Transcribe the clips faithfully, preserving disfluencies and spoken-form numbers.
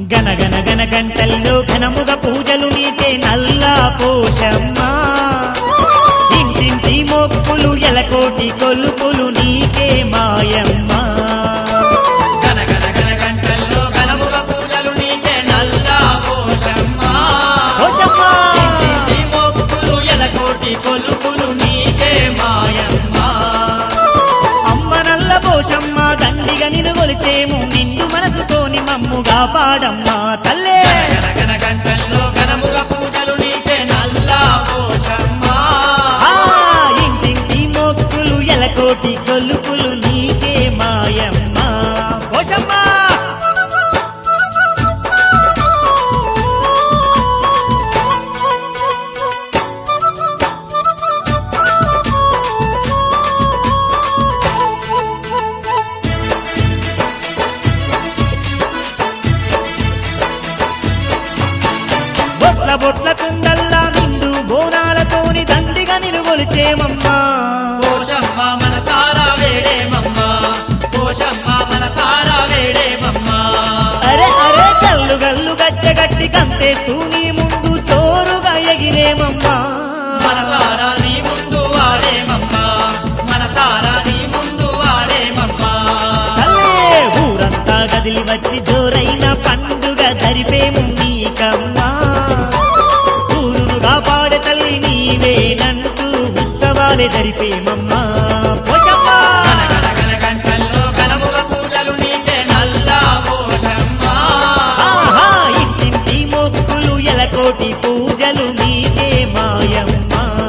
గనగన గన గంటల్లో ఘనముగ పూజలు నీకే నల్లా పోషమ్మ ఇంటింటి మొక్కులు ఎలకోటి కొలుపులు నీకే మాయమ్మ గనగన గన గంటల్లో ఘనముగ పూజలు నీకే నల్లా పోషమ్మ పోషమ్మ ఇంటింటి మొక్కులు ఎలకోటి కొలుపులు నీకే మాయమ్మ అమ్మ నల్ల పోషమ్మ దండిగా నిన్ను కొలిచేము నిన్ను మనసుతోని మమ్ముగా పాడమ్మా తల్లే గనగన గన గంటల్లో ఘనముగ పూజలు నీకే నల్లా పోషమ్మ ఆ ఇంటింటి మొక్కులు ఎలకోటి కొలుపులు నీకే మాయమ్మ పోషమ్మ బొట్ల బొట్ల కుండల్లా నిండు బోనాలతోని దండిగా నిన్ను కొలిచేమమ్మా పోషమ్మ మనసారా వేడేమమ్మ పోషమ్మ మనసారా వేడేమమ్మ అరే అరే కల్లు గల్లు గజ్జ గట్టి కంతే తూని ముందు చోరుగా ఎగిరేమమ్మా మనసారా నీ ముందు వాడేమమ్మ మనసారా నీ ముందు వాడేమమ్మ తల్లే ఊరంతా గదిలి వచ్చి జోరైన పండుగ జరిపేము నీకమ్మా ఊరును కాపాడే తల్లి నీవేనంటూ ఉత్సవాలే జరిపేమమ్మా పోషమ్మా గనగన గన గంటల్లో ఘనముగ పూజలు నీకే నల్లా పోషమ్మ ఆహా ఇంటింటి మొక్కులు ఎలకోటి పూజలు నీకే మాయమ్మ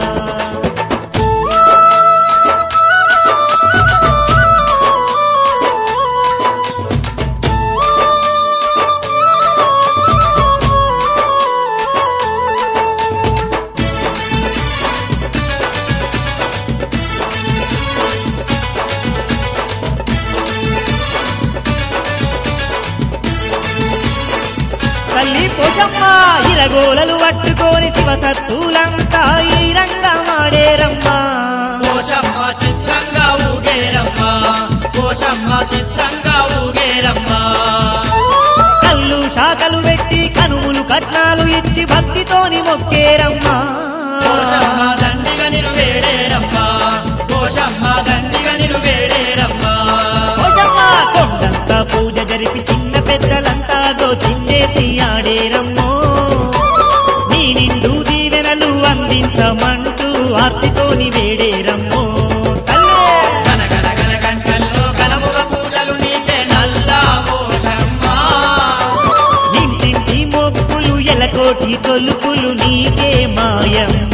తల్లి పోషమ్మ ఇరగోలలు పట్టుకొని శివసత్తులంతా ఈ రంగమాడేరమ్మా పోషమ్మ చిత్రంగా ఊగేరమ్మ పోషమ్మ చిత్రంగా ఊగేరమ్మ కళ్ళు శాఖలు పెట్టి కనుములు కట్నాలు ఇచ్చి భక్తితోని మొక్కేరమ్మా పోషమ్మ దండిగా నిన్ను వేడేరమ్మ పోషమ్మ దండిగా నిన్ను వేడేరమ్మ పోషమ్మ కొండంతా పూజ జరిపి చిన్న పెద్దలంతా గోచిందేసి ఆడేరమ్మో నీ నిండు దీవెనలు అందించమంటూ ఆర్తితోని వేడేరమ్మో తల్లే గనగన గన గంటల్లో ఘనముగ పూజలు నీకే నల్లా పోషమ్మ ఇంటింటి మొక్కులు ఎలకోటి కొలుపులు నీకే మాయమ్మ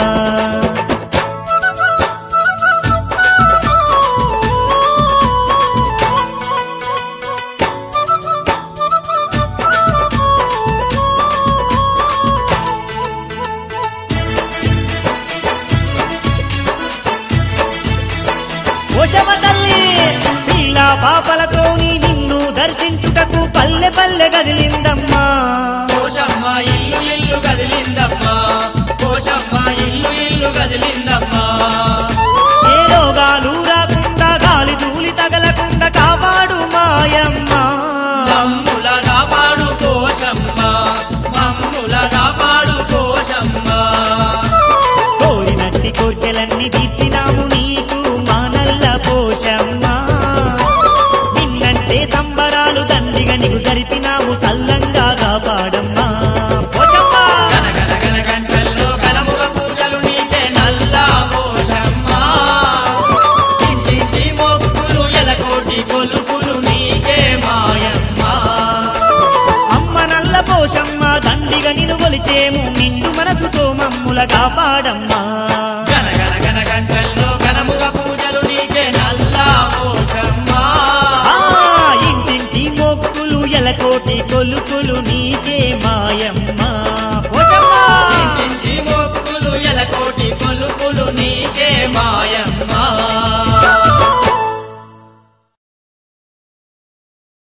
పోషమ్మ తల్లి పిల్ల పాపలతోని నిన్ను దర్శించుటకు పల్లె పల్లె కదిలిందమ్మా పోషమ్మ ఇల్లు ఇల్లు కదిలిందమ్మా పోషమ్మ ఇల్లు ఇల్లు కదిలిందమ్మా ఏ రోగాలు రాకుండా గాలి ధూళి తగలకుండా కాపాడు మాయమ్మ మమ్ముల కాపాడు పోషమ్మ మమ్ముల కాపాడు పోషమ్మ కోరినట్టి కోర్కెలన్నీ తీర్చినాము నీకు మానల్ల పోషమ్మ నిన్నంటే సంబరాలు దండిగా నీకు జరిపినాము సల్లంగా కాపాడమ్మా పోషమ్మ గనగన గన గంటల్లో ఘనముగ పూజలు నీకే నల్లా పోషమ్మ ఇంటింటి మొక్కులు ఎలకోటి కొలుపులు నీకే మాయమ్మ అమ్మ నల్ల పోషమ్మ దండిగా నిన్ను కొలిచేము నిండు మనసుతో మమ్ముల కాపాడమ్మా గనగన గన గంటల్లో ఘనముగ పూజలు నీకే నల్లా పోషమ్మ ఆ ఇంటింటి మొక్కులు ఎలకోటి కొలుపులు నీకే మాయమ్మ పోషమ్మ ఇంటింటి మొక్కులు ఎలకోటి కొలుపులు నీకే మాయమ్మ